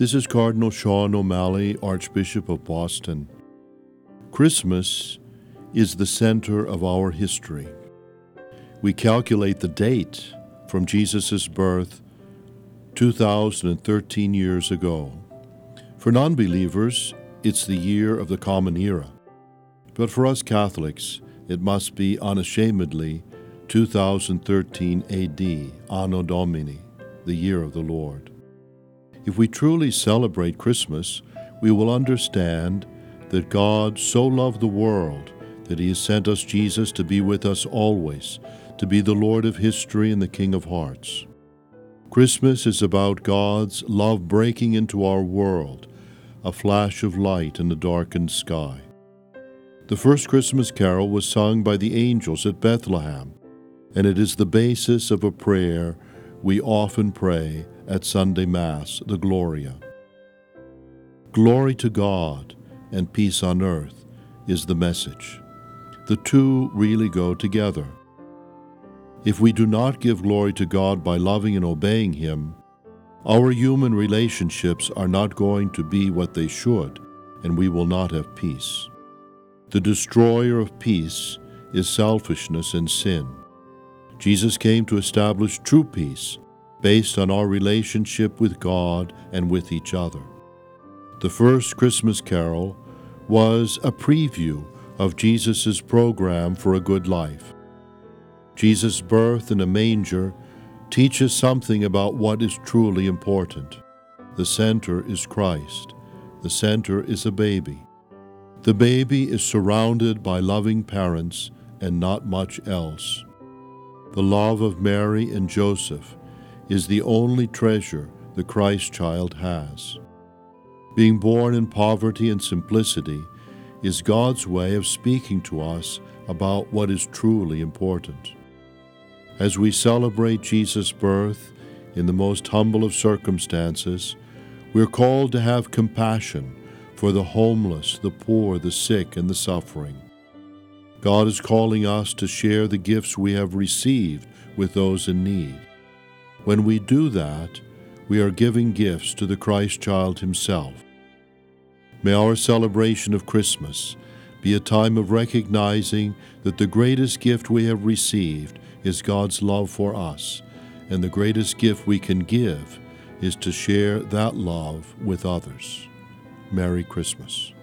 This is Cardinal Sean O'Malley, Archbishop of Boston. Christmas is the center of our history. We calculate the date from Jesus' birth 2013 years ago. For non-believers, it's the year of the Common Era. But for us Catholics, it must be unashamedly 2013 AD, Anno Domini, the year of the Lord. If we truly celebrate Christmas, we will understand that God so loved the world that He has sent us Jesus to be with us always, to be the Lord of history and the King of hearts. Christmas is about God's love breaking into our world, a flash of light in the darkened sky. The first Christmas carol was sung by the angels at Bethlehem, and it is the basis of a prayer we often pray at Sunday Mass, the Gloria. Glory to God and peace on earth is the message. The two really go together. If we do not give glory to God by loving and obeying Him, our human relationships are not going to be what they should, and we will not have peace. The destroyer of peace is selfishness and sin. Jesus came to establish true peace based on our relationship with God and with each other. The first Christmas carol was a preview of Jesus' program for a good life. Jesus' birth in a manger teaches something about what is truly important. The center is Christ. The center is a baby. The baby is surrounded by loving parents and not much else. The love of Mary and Joseph is the only treasure the Christ child has. Being born in poverty and simplicity is God's way of speaking to us about what is truly important. As we celebrate Jesus' birth in the most humble of circumstances, we're called to have compassion for the homeless, the poor, the sick, and the suffering. God is calling us to share the gifts we have received with those in need. When we do that, we are giving gifts to the Christ child Himself. May our celebration of Christmas be a time of recognizing that the greatest gift we have received is God's love for us, and the greatest gift we can give is to share that love with others. Merry Christmas.